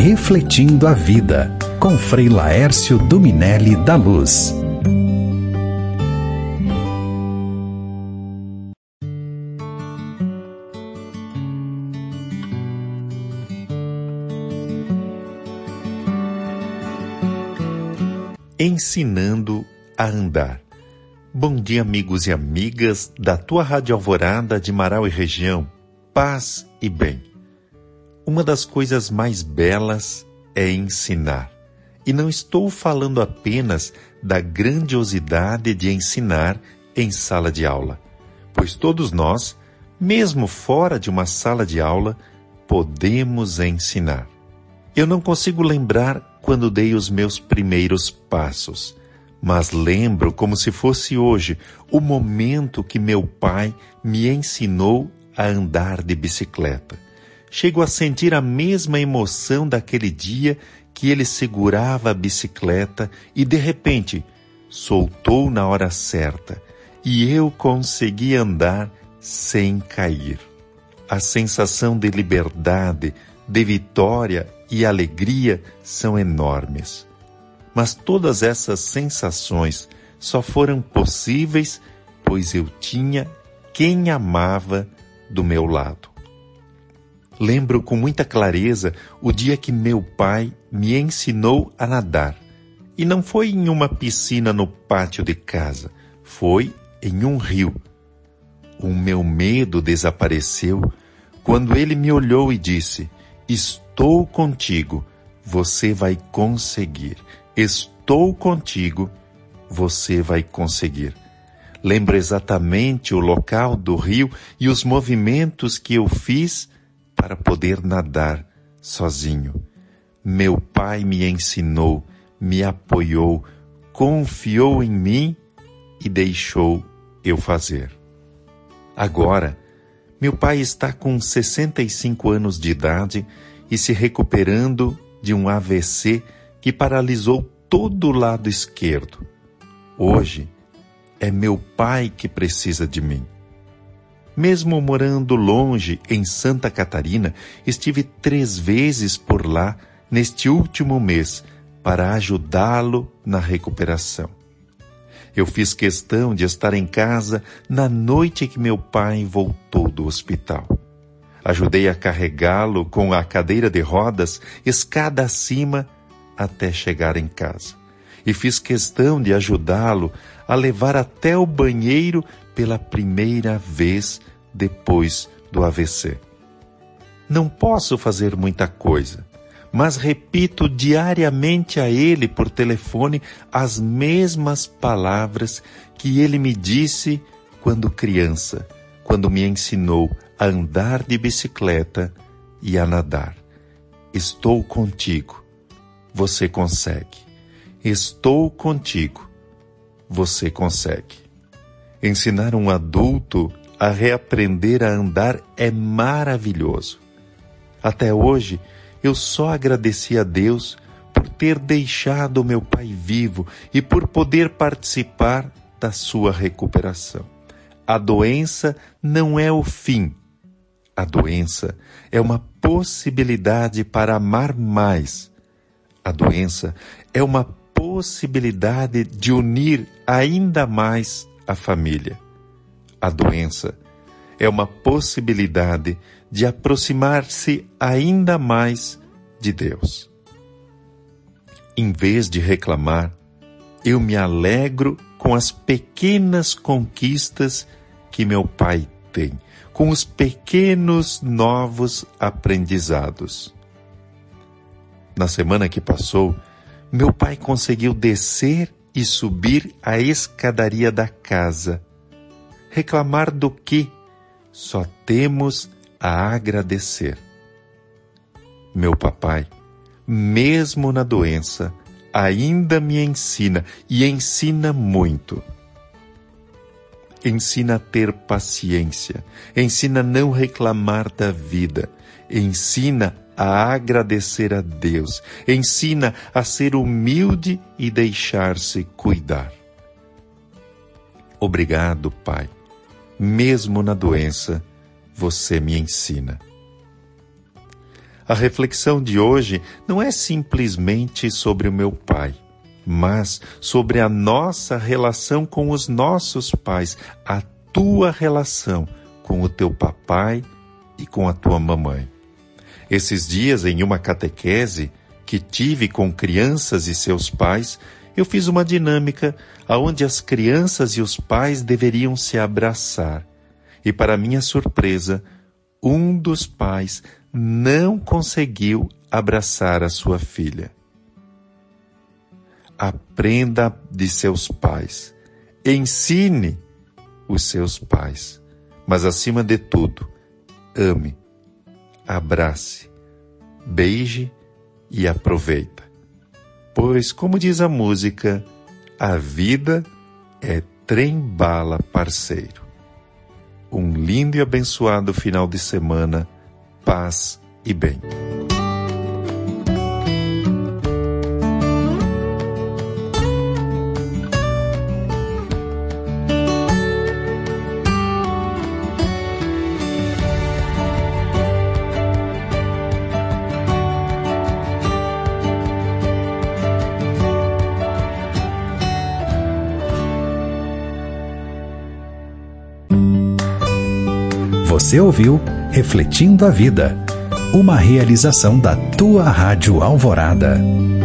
Refletindo a Vida, com Frei Laércio Dominelli da Luz. Ensinando a andar. Bom dia, amigos e amigas da tua Rádio Alvorada de Marau e região. Paz e bem. Uma das coisas mais belas é ensinar. E não estou falando apenas da grandiosidade de ensinar em sala de aula, pois todos nós, mesmo fora de uma sala de aula, podemos ensinar. Eu não consigo lembrar quando dei os meus primeiros passos, mas lembro como se fosse hoje o momento que meu pai me ensinou a andar de bicicleta. Chego a sentir a mesma emoção daquele dia que ele segurava a bicicleta e, de repente, soltou na hora certa e eu consegui andar sem cair. A sensação de liberdade, de vitória e alegria são enormes. Mas todas essas sensações só foram possíveis pois eu tinha quem amava do meu lado. Lembro com muita clareza o dia que meu pai me ensinou a nadar. E não foi em uma piscina no pátio de casa, foi em um rio. O meu medo desapareceu quando ele me olhou e disse: "Estou contigo, você vai conseguir. Estou contigo, você vai conseguir." Lembro exatamente o local do rio e os movimentos que eu fiz para poder nadar sozinho. Meu pai me ensinou, me apoiou, confiou em mim e deixou eu fazer. Agora, meu pai está com 65 anos de idade e se recuperando de um AVC que paralisou todo o lado esquerdo. Hoje, é meu pai que precisa de mim. Mesmo morando longe em Santa Catarina, estive 3 vezes por lá neste último mês para ajudá-lo na recuperação. Eu fiz questão de estar em casa na noite que meu pai voltou do hospital. Ajudei a carregá-lo com a cadeira de rodas, escada acima, até chegar em casa. E fiz questão de ajudá-lo a levar até o banheiro pela primeira vez depois do AVC. Não posso fazer muita coisa, mas repito diariamente a ele por telefone as mesmas palavras que ele me disse quando criança, quando me ensinou a andar de bicicleta e a nadar. Estou contigo, você consegue. Estou contigo, você consegue. Ensinar um adulto a reaprender a andar é maravilhoso. Até hoje, eu só agradeci a Deus por ter deixado meu pai vivo e por poder participar da sua recuperação. A doença não é o fim. A doença é uma possibilidade para amar mais. A doença é uma possibilidade de unir ainda mais a família. A doença é uma possibilidade de aproximar-se ainda mais de Deus. Em vez de reclamar, eu me alegro com as pequenas conquistas que meu pai tem, com os pequenos novos aprendizados. Na semana que passou, meu pai conseguiu descer e subir a escadaria da casa. Reclamar do quê? Só temos a agradecer. Meu papai, mesmo na doença, ainda me ensina e ensina muito. Ensina a ter paciência, ensina a não reclamar da vida, ensina a agradecer a Deus, ensina a ser humilde e deixar-se cuidar. Obrigado, Pai. Mesmo na doença, você me ensina. A reflexão de hoje não é simplesmente sobre o meu pai, mas sobre a nossa relação com os nossos pais, a tua relação com o teu papai e com a tua mamãe. Esses dias, em uma catequese que tive com crianças e seus pais, eu fiz uma dinâmica onde as crianças e os pais deveriam se abraçar. E, para minha surpresa, um dos pais não conseguiu abraçar a sua filha. Aprenda de seus pais. Ensine os seus pais. Mas, acima de tudo, ame, abrace, beije e aproveita. Pois, como diz a música, a vida é trem-bala, parceiro. Um lindo e abençoado final de semana, paz e bem. Você ouviu Refletindo a Vida, uma realização da tua Rádio Alvorada.